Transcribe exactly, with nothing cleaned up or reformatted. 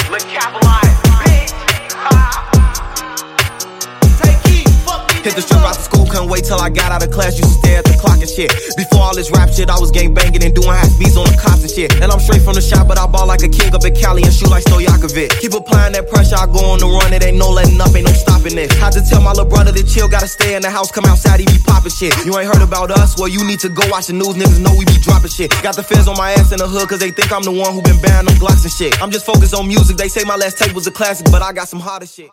Look capitalized, bitch. Take heat, fuck me. Hit the strip out the school, couldn't wait till I got out of class. Used to stare at the clock and shit. Before all this rap shit, I was gang banging and doing high speeds on the cops and shit. And I'm straight from the shop, but I ball like a king up in Cali and shoot like Stojakovic. Keep applying that pressure, I go on the run. It ain't no letting up, ain't no stopping this. Had to tell my little brother to chill, gotta stay in the house, come outside, he be popping shit. You ain't heard about us? Well, you need to go watch the news, niggas know we be dropping shit. Got the feds on my ass in the hood, cause they think I'm the one who been banning them Glocks and shit. I'm just focused on music, they say my last tape was a classic, but I got some harder shit.